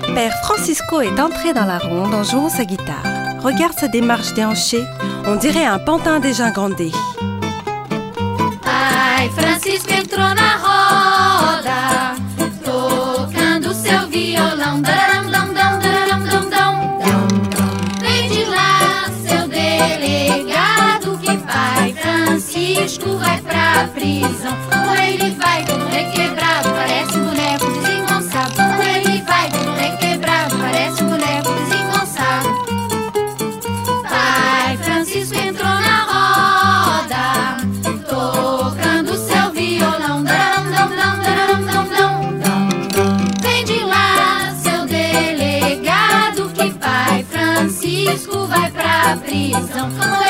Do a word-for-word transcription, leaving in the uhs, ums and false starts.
Père Francisco est entré dans la ronde en jouant sa guitare. Regarde sa démarche déhanchée, on dirait un pantin dégingandé. Pai Francisco entrou na roda, tocando seu violão. Dararam, dam, dam, dararam, dam, dam, dam. Vem de lá, seu delegado, que Pai Francisco vai pra prisão. Com ele vai, todo requebrado, parece um boneco desengonçado. Com ele vai, todo requebrado, parece um boneco desengonçado. Pai Francisco entrou na roda, tocando seu violão. Dararam, dam, dam, dararam, dam, dam, dam. Vem de lá, seu delegado, que Pai Francisco vai pra prisão.